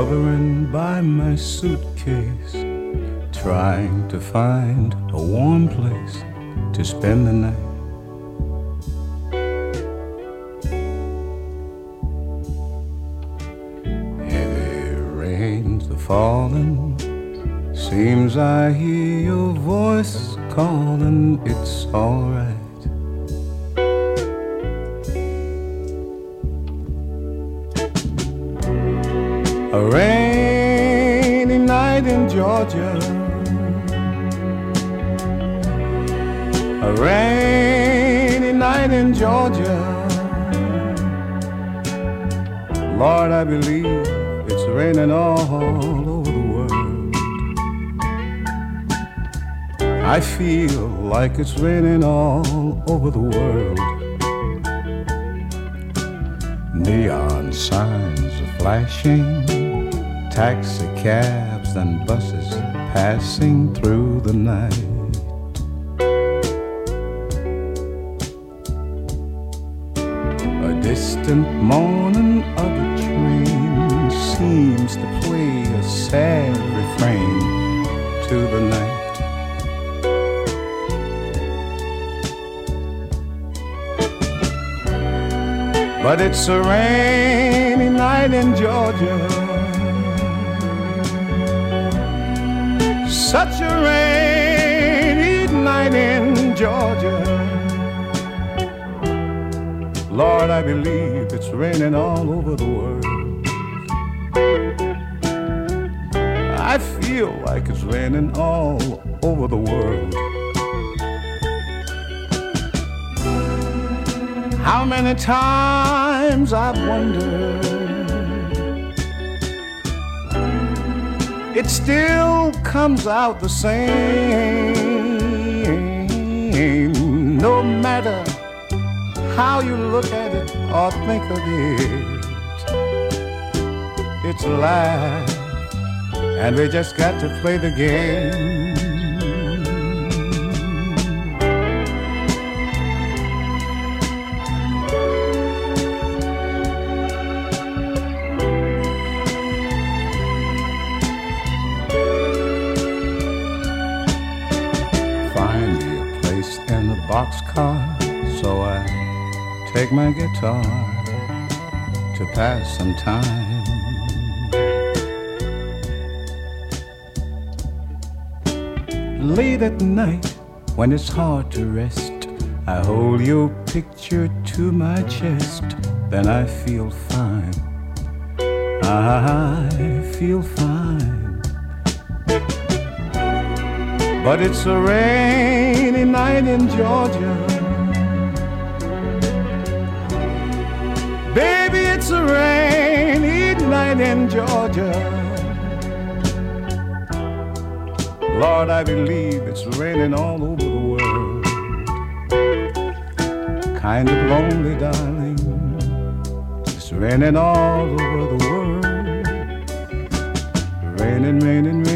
hovering by my suitcase, trying to find a warm place to spend the night. Heavy rains are falling, seems I hear your voice calling, it's alright. A rainy night in Georgia, a rainy night in Georgia. Lord, I believe it's raining all over the world. I feel like it's raining all over the world. Neon signs are flashing, taxi cabs and buses passing through the night. A distant moaning of a train seems to play a sad refrain to the night. But it's a rainy night in Georgia, such a rainy night in Georgia. Lord, I believe it's raining all over the world. I feel like it's raining all over the world. How many times I've wondered, it still comes out the same. No matter how you look at it or think of it, it's life, and we just got to play the game. Boxcar, so I take my guitar to pass some time. Late at night, when it's hard to rest, I hold your picture to my chest, then I feel fine. I feel fine. But it's a rainy night in Georgia, baby, it's a rainy night in Georgia. Lord, I believe it's raining all over the world. Kind of lonely, darling, it's raining all over the world. Raining, raining, raining.